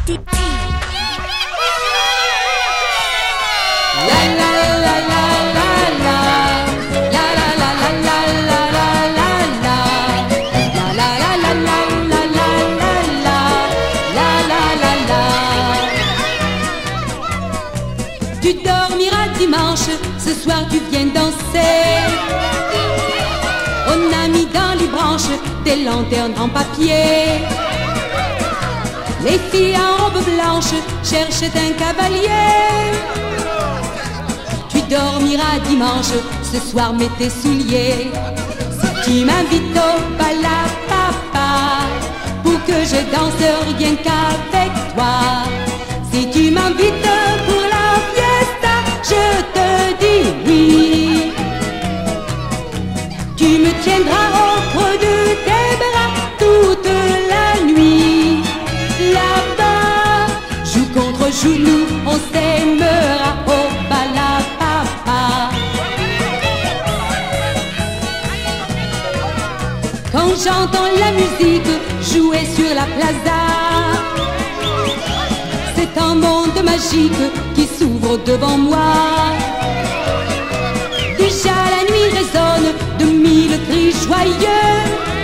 Tu dormiras dimanche, ce soir tu viens danser. On a mis dans les branches des lanternes en papier. Les filles en robe blanche cherchent un cavalier. Tu dormiras dimanche, ce soir mets tes souliers. Si tu m'invites au balapapa, pour que je danse rien qu'avec toi. Si tu m'invites pour la fiesta, je te dis oui. Tu me tiendras au creux de tes bras toute la nuit. Là-bas, joue contre genou, on s'aimera au balapapa. Quand j'entends la musique jouer sur la plaza, c'est un monde magique qui s'ouvre devant moi. Déjà la nuit résonne de mille cris joyeux.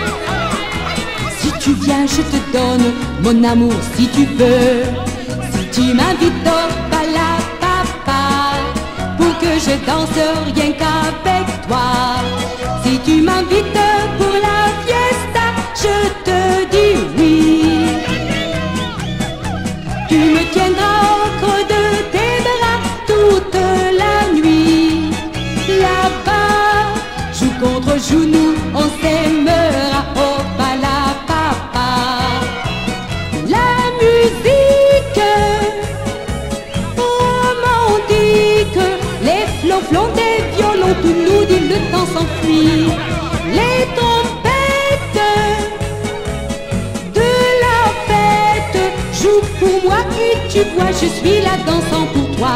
Si tu viens, je te donne mon amour si tu veux. Si tu m'invites au balapapa, pour que je danse rien qu'avec toi. Si tu m'invites pour la fiesta, je te dis oui. Tu me tiendras au creux de tes bras toute la nuit. Là-bas, joue contre genou, on s'aimera au balapapa. La musique romantique, les flonflons des violons, tout nous dit le temps s'enfuit. Les trompettes de la fête jouent pour moi et tu vois, je suis là dansant pour toi.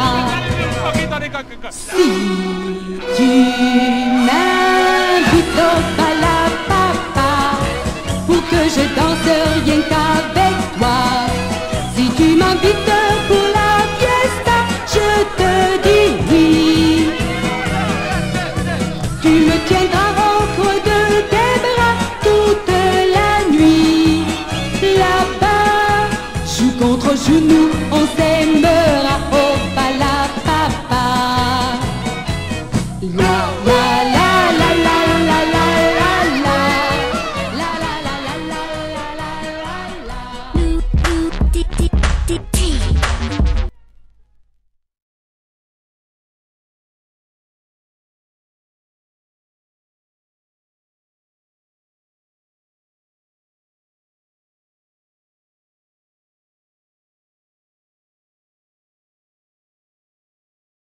Si tu m'invites au balapapa, pour que je danse rien qu'avec toi. Si tu m'invites pour la fiesta, je te dis oui. Tu me tiendras au creux de tes bras toute la nuit. Là-bas, joue contre genou, on s'aime.